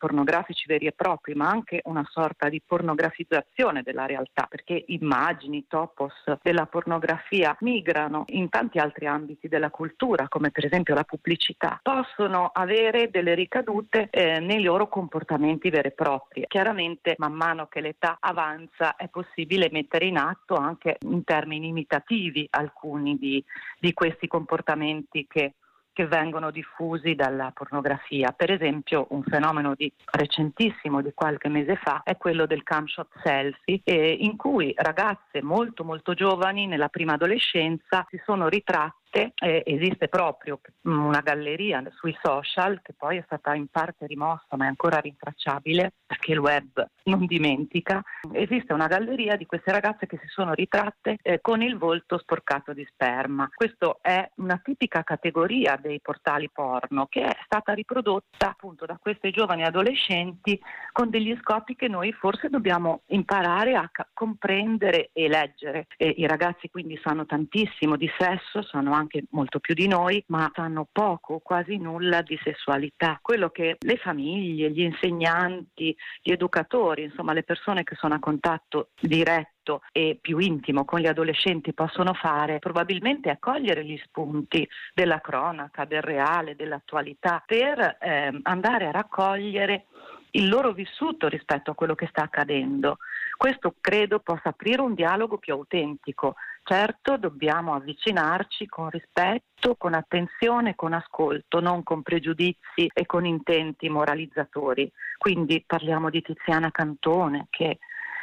pornografici veri e propri, ma anche una sorta di pornografizzazione della realtà, perché immagini, topos della pornografia migrano in tanti altri ambiti della cultura, come per esempio la pubblicità, possono avere delle ricadute eh, nei loro comportamenti veri e propri. Chiaramente man mano che l'età avanza è possibile mettere in atto anche in termini imitativi alcuni di, di questi comportamenti che che vengono diffusi dalla pornografia. Per esempio, un fenomeno di recentissimo, di qualche mese fa, è quello del camshot selfie, eh, in cui ragazze molto molto giovani, nella prima adolescenza, si sono ritratte. Eh, esiste proprio una galleria sui social, che poi è stata in parte rimossa, ma è ancora rintracciabile, perché il web non dimentica. Esiste una galleria di queste ragazze che si sono ritratte eh, con il volto sporcato di sperma. Questo è una tipica categoria dei portali porno, che è stata riprodotta appunto da queste giovani adolescenti con degli scopi che noi forse dobbiamo imparare a ca- comprendere e leggere. E i ragazzi quindi sanno tantissimo di sesso, sanno anche molto più di noi, ma sanno poco, quasi nulla di sessualità. Quello che le famiglie, gli insegnanti, gli educatori, insomma le persone che sono a contatto diretto e più intimo con gli adolescenti possono fare probabilmente è cogliere gli spunti della cronaca, del reale, dell'attualità, per eh, andare a raccogliere il loro vissuto rispetto a quello che sta accadendo. Questo credo possa aprire un dialogo più autentico. Certo, dobbiamo avvicinarci con rispetto, con attenzione, con ascolto, non con pregiudizi e con intenti moralizzatori. Quindi parliamo di Tiziana Cantone, che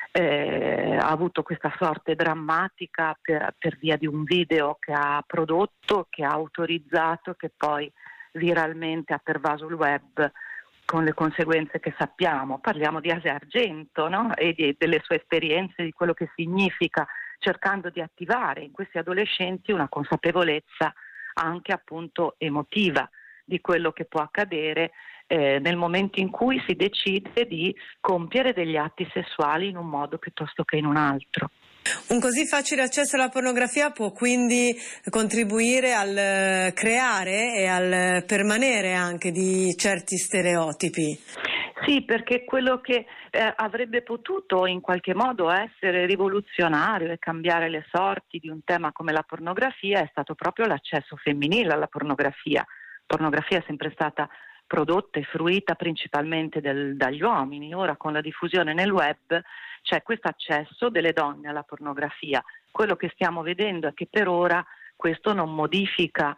eh, ha avuto questa sorte drammatica per, per via di un video che ha prodotto, che ha autorizzato, che poi viralmente ha pervaso il web, con le conseguenze che sappiamo. Parliamo di Asia Argento, no? E di, delle sue esperienze, di quello che significa, cercando di attivare in questi adolescenti una consapevolezza anche appunto emotiva di quello che può accadere eh, nel momento in cui si decide di compiere degli atti sessuali in un modo piuttosto che in un altro. Un così facile accesso alla pornografia può quindi contribuire al creare e al permanere anche di certi stereotipi. Sì, perché quello che eh, avrebbe potuto in qualche modo essere rivoluzionario e cambiare le sorti di un tema come la pornografia è stato proprio l'accesso femminile alla pornografia. La pornografia è sempre stata prodotta e fruita principalmente del, dagli uomini. Ora con la diffusione nel web c'è questo accesso delle donne alla pornografia. Quello che stiamo vedendo è che per ora questo non modifica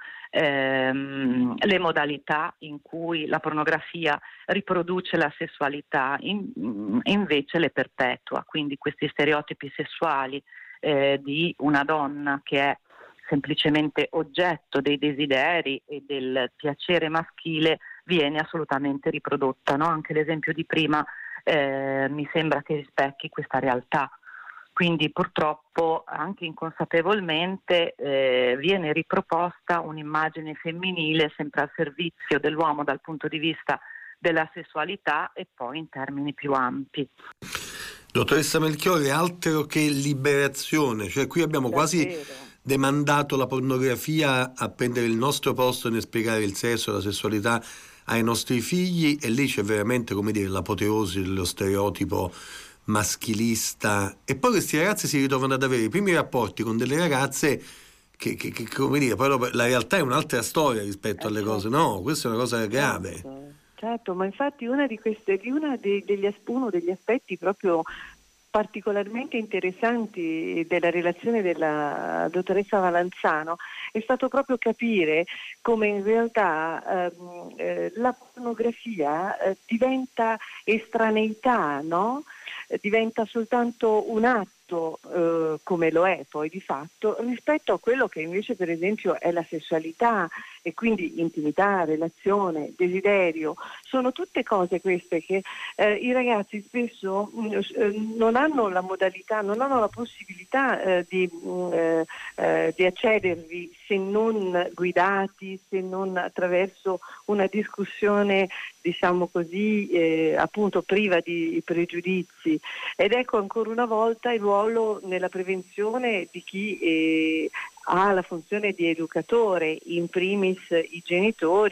ehm, le modalità in cui la pornografia riproduce la sessualità, in, invece le perpetua. Quindi questi stereotipi sessuali eh, di una donna che è semplicemente oggetto dei desideri e del piacere maschile viene assolutamente riprodotta, no? Anche l'esempio di prima eh, mi sembra che rispecchi questa realtà. Quindi purtroppo anche inconsapevolmente eh, viene riproposta un'immagine femminile sempre al servizio dell'uomo dal punto di vista della sessualità e poi in termini più ampi. Dottoressa Melchiorri, altro che liberazione, cioè qui abbiamo Davvero. quasi demandato la pornografia a prendere il nostro posto nel spiegare il sesso e la sessualità ai nostri figli, e lì c'è veramente, come dire, l'apoteosi dello stereotipo maschilista, e poi questi ragazzi si ritrovano ad avere i primi rapporti con delle ragazze che, che, che come dire, poi la realtà è un'altra storia rispetto eh, alle certo. cose, no, questa è una cosa grave. Certo, certo, ma infatti una di queste, una dei, degli, uno degli aspetti proprio particolarmente interessanti della relazione della dottoressa Valanzano è stato proprio capire come in realtà ehm, eh, la pornografia eh, diventa estraneità, no? Eh, diventa soltanto un atto, eh, come lo è poi di fatto, rispetto a quello che invece per esempio è la sessualità, e quindi intimità, relazione, desiderio. Sono tutte cose queste che eh, i ragazzi spesso mh, non hanno la modalità, non hanno la possibilità eh, di, mh, eh, di accedervi se non guidati, se non attraverso una discussione, diciamo così, eh, appunto priva di pregiudizi. Ed ecco ancora una volta il ruolo nella prevenzione di chi eh, ha la funzione di educatore, in primis i genitori,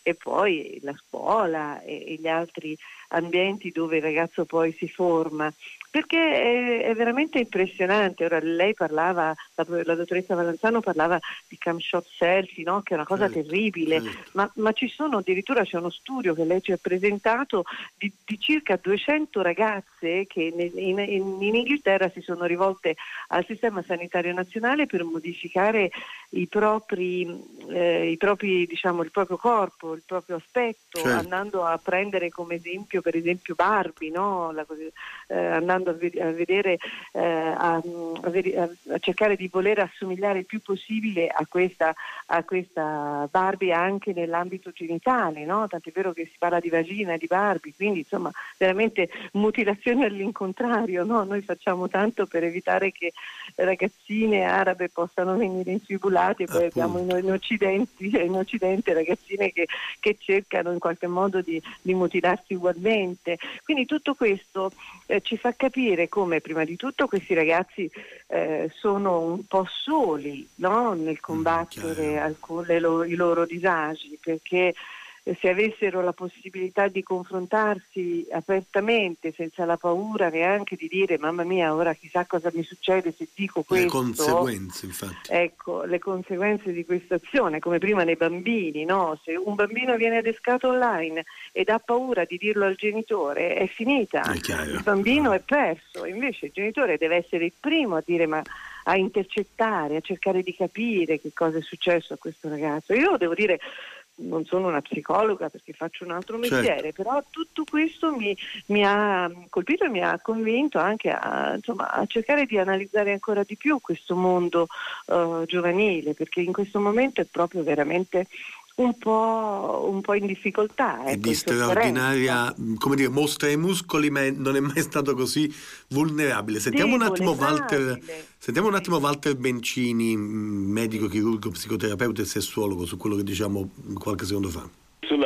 e poi la scuola e, e gli altri ambienti dove il ragazzo poi si forma, perché è, è veramente impressionante. Ora lei parlava, la, la dottoressa Valanzano parlava di camshot selfie, no? Che è una cosa certo, terribile, certo. Ma, ma ci sono addirittura, c'è uno studio che lei ci ha presentato di, di circa duecento ragazze che in, in, in Inghilterra si sono rivolte al sistema sanitario nazionale per modificare i propri, eh, i propri diciamo il proprio corpo, il proprio aspetto, certo. andando a prendere come esempio per esempio Barbie, no? La, eh, andando a, ved- a vedere eh, a, a, ver- a cercare di voler assomigliare il più possibile a questa, a questa Barbie anche nell'ambito genitale, no? Tant'è vero che si parla di vagina, di Barbie, quindi insomma veramente mutilazioni all'incontrario, no? Noi facciamo tanto per evitare che ragazzine arabe possano venire infibulate e poi Appunto. abbiamo in, in, Occidente, in Occidente ragazzine che, che cercano in qualche modo di, di mutilarsi ugualmente. Quindi tutto questo eh, ci fa capire come prima di tutto questi ragazzi eh, sono un po' soli, no? Nel combattere mm, alcune, le loro, i loro disagi, perché se avessero la possibilità di confrontarsi apertamente senza la paura neanche di dire mamma mia ora chissà cosa mi succede se dico questo, le conseguenze infatti ecco le conseguenze di questa azione, come prima nei bambini, no? Se un bambino viene adescato online ed ha paura di dirlo al genitore è finita, è il bambino è perso, invece il genitore deve essere il primo a dire ma a intercettare, a cercare di capire che cosa è successo a questo ragazzo. Io devo dire non sono una psicologa perché faccio un altro mestiere, certo. Però tutto questo mi, mi ha colpito e mi ha convinto anche a, insomma, a cercare di analizzare ancora di più questo mondo uh, giovanile, perché in questo momento è proprio veramente un po', un po' in difficoltà. Ecco, di straordinaria, come dire, mostra i muscoli, ma non è mai stato così vulnerabile. Sentiamo Debole, un attimo Walter, sentiamo un attimo Walter Bencini, medico, chirurgo, psicoterapeuta e sessuologo, su quello che diciamo qualche secondo fa. Sulla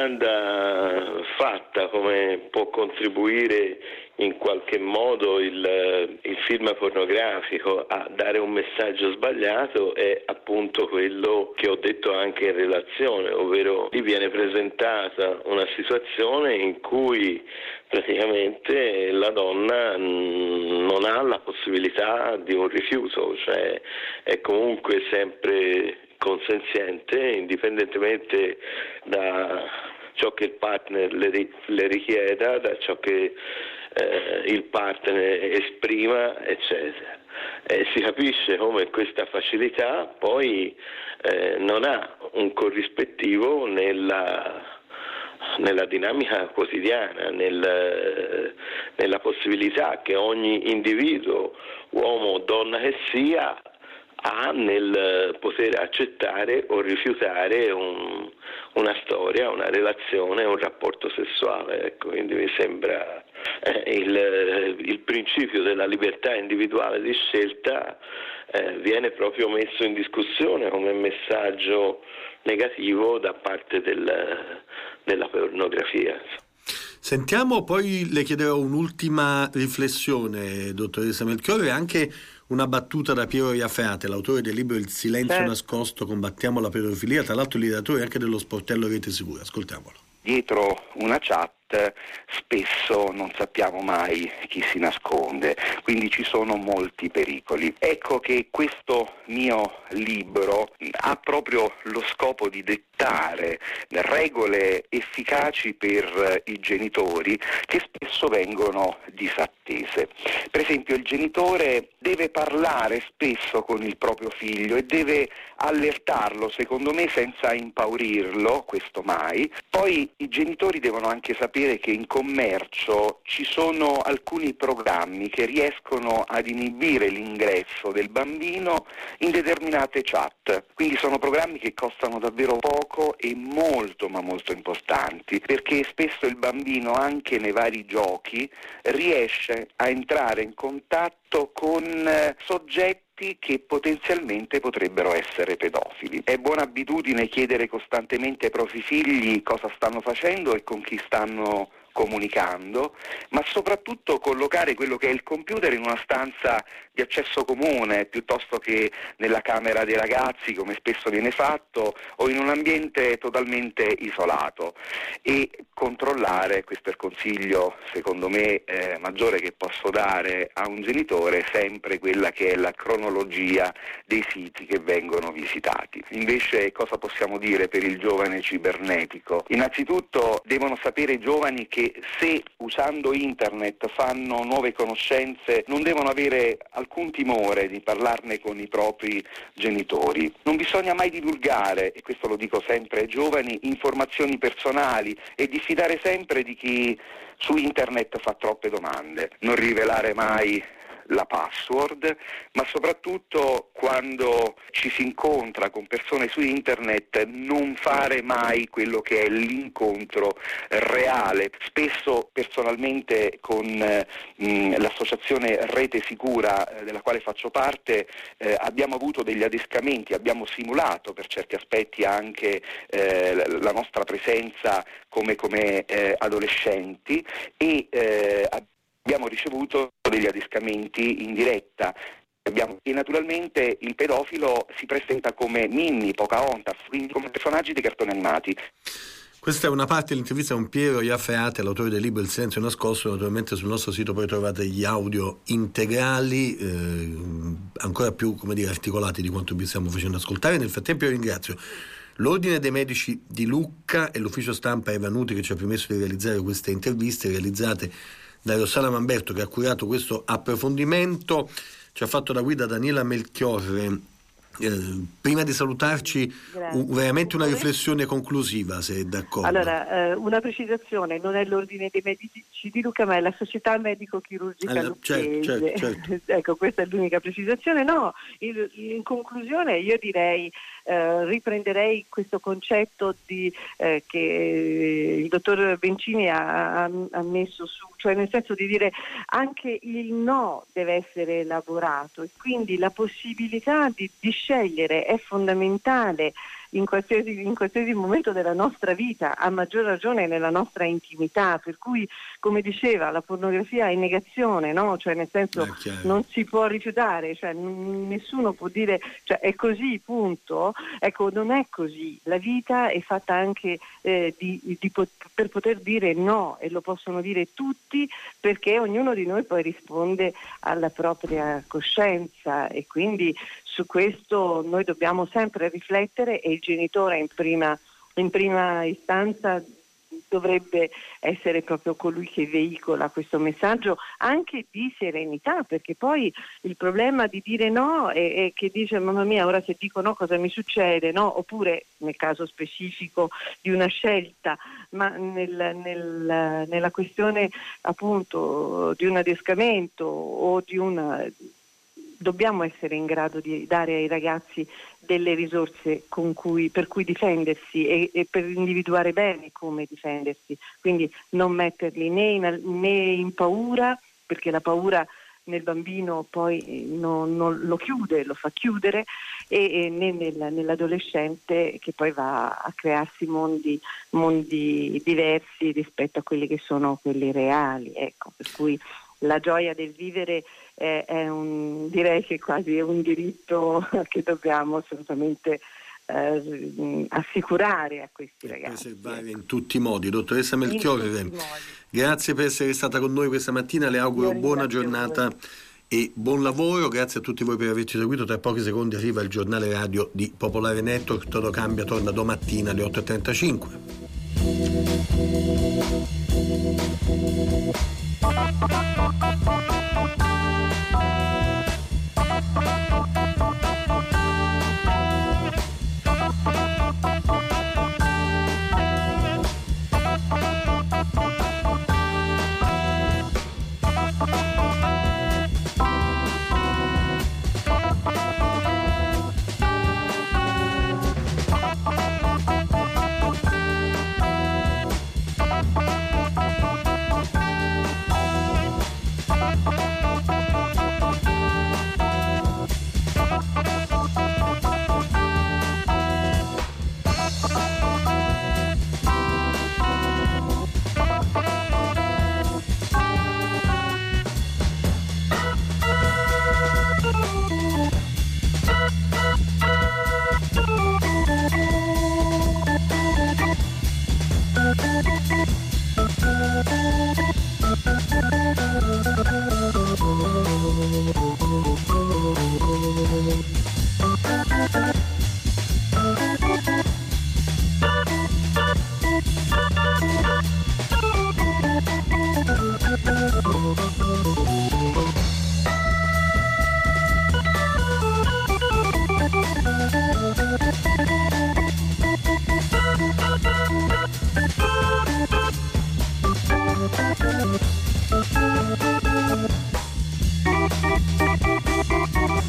domanda fatta come può contribuire in qualche modo il, il film pornografico a dare un messaggio sbagliato è appunto quello che ho detto anche in relazione, ovvero gli viene presentata una situazione in cui praticamente la donna non ha la possibilità di un rifiuto, cioè è comunque sempre consenziente indipendentemente da ciò che il partner le, le richieda, da ciò che eh, il partner esprima, eccetera. E si capisce come questa facilità poi eh, non ha un corrispettivo nella, nella dinamica quotidiana, nel, nella possibilità che ogni individuo, uomo o donna che sia, ha nel poter accettare o rifiutare un, una storia, una relazione, un rapporto sessuale. Ecco, quindi mi sembra eh, il, il principio della libertà individuale di scelta eh, viene proprio messo in discussione come messaggio negativo da parte del, della pornografia. Sentiamo, poi le chiederò un'ultima riflessione, dottoressa Melchiorre, anche una battuta da Piero Iafrate, l'autore del libro Il silenzio certo. nascosto, combattiamo la pedofilia, tra l'altro il redattore anche dello sportello Rete Sicura. Ascoltiamolo. Dietro una chat spesso non sappiamo mai chi si nasconde, quindi ci sono molti pericoli. Ecco che questo mio libro ha proprio lo scopo di dettare regole efficaci per i genitori che spesso vengono disattese. Per esempio, il genitore deve parlare spesso con il proprio figlio e deve allertarlo, secondo me senza impaurirlo, questo mai. Poi i genitori devono anche sapere che in commercio ci sono alcuni programmi che riescono ad inibire l'ingresso del bambino in determinate chat, quindi sono programmi che costano davvero poco e molto ma molto importanti, perché spesso il bambino anche nei vari giochi riesce a entrare in contatto con soggetti che potenzialmente potrebbero essere pedofili. È buona abitudine chiedere costantemente ai propri figli cosa stanno facendo e con chi stanno comunicando, ma soprattutto collocare quello che è il computer in una stanza di accesso comune piuttosto che nella camera dei ragazzi, come spesso viene fatto, o in un ambiente totalmente isolato, e controllare, questo è il consiglio secondo me eh, maggiore che posso dare a un genitore, sempre quella che è la cronologia dei siti che vengono visitati. Invece cosa possiamo dire per il giovane cibernetico? Innanzitutto devono sapere i giovani che se usando internet fanno nuove conoscenze non devono avere alcun timore di parlarne con i propri genitori. Non bisogna mai divulgare, e questo lo dico sempre ai giovani, informazioni personali, e diffidare sempre di chi su internet fa troppe domande. Non rivelare mai la password, ma soprattutto quando ci si incontra con persone su internet non fare mai quello che è l'incontro reale. Spesso personalmente con mh, l'associazione Rete Sicura eh, della quale faccio parte eh, abbiamo avuto degli adescamenti, abbiamo simulato per certi aspetti anche eh, la nostra presenza come, come eh, adolescenti e eh, abbiamo ricevuto degli adescamenti in diretta. Abbiamo, e naturalmente il pedofilo si presenta come Minnie, Pocahontas, quindi come personaggi dei cartoni animati. Questa è una parte dell'intervista con Piero Iafreate, l'autore del libro Il silenzio nascosto. Naturalmente sul nostro sito poi trovate gli audio integrali, eh, ancora più, come dire, articolati di quanto vi stiamo facendo ascoltare. Nel frattempo io ringrazio l'Ordine dei Medici di Lucca e l'ufficio stampa Evanuti che ci ha permesso di realizzare queste interviste realizzate da Rossana Mamberto, che ha curato questo approfondimento. Ci ha fatto la guida Daniela Melchiorre. Eh, prima di salutarci, un, veramente una riflessione conclusiva, se è d'accordo. Allora, eh, una precisazione: non è l'Ordine dei Medici di Lucca, ma è la Società Medico-Chirurgica allora, Lucchese. Certo, certo, certo. Ecco, questa è l'unica precisazione. No, in, in conclusione io direi, eh, riprenderei questo concetto di, eh, che il dottor Bencini ha, ha, ha messo su, cioè nel senso di dire anche il no deve essere elaborato, e quindi la possibilità di, di scegliere è fondamentale in qualsiasi, in qualsiasi momento della nostra vita, a maggior ragione nella nostra intimità, per cui, come diceva, la pornografia è negazione, no? Cioè nel senso non si può rifiutare, cioè n- nessuno può dire, cioè è così, punto. Ecco, non è così, la vita è fatta anche eh, di, di pot- per poter dire no, e lo possono dire tutti, perché ognuno di noi poi risponde alla propria coscienza, e quindi su questo noi dobbiamo sempre riflettere, e il genitore in prima, in prima istanza dovrebbe essere proprio colui che veicola questo messaggio anche di serenità, perché poi il problema di dire no è, è che dice mamma mia, ora se dico no cosa mi succede, no? Oppure nel caso specifico di una scelta, ma nel, nel, nella questione appunto di un adescamento o di una... dobbiamo essere in grado di dare ai ragazzi delle risorse con cui, per cui difendersi e, e per individuare bene come difendersi, quindi non metterli né in, né in paura, perché la paura nel bambino poi non, non lo chiude, lo fa chiudere, e, e né nel, nell'adolescente, che poi va a crearsi mondi, mondi diversi rispetto a quelli che sono quelli reali. Ecco, per cui la gioia del vivere è, è un, direi che quasi è un diritto che dobbiamo assolutamente eh, assicurare a questi ragazzi. Preservare in tutti i modi. Dottoressa Melchiorre, grazie per essere stata con noi questa mattina, le auguro buona giornata e buon lavoro. Grazie a tutti voi per averci seguito. Tra pochi secondi arriva il giornale radio di Popolare Network. Todo cambia, torna domattina alle otto e trentacinque.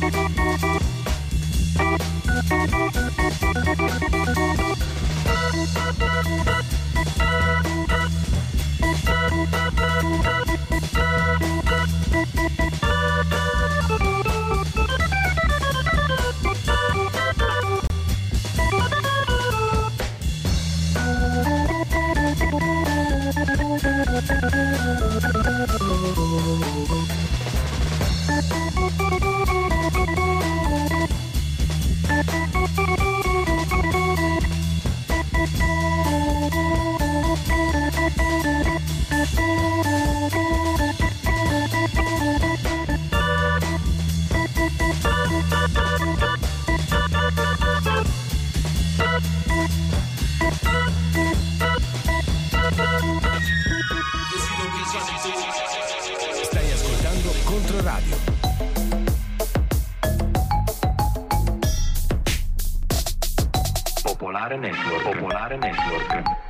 Stai ascoltando Controradio. Popolare Network. Popolare Network.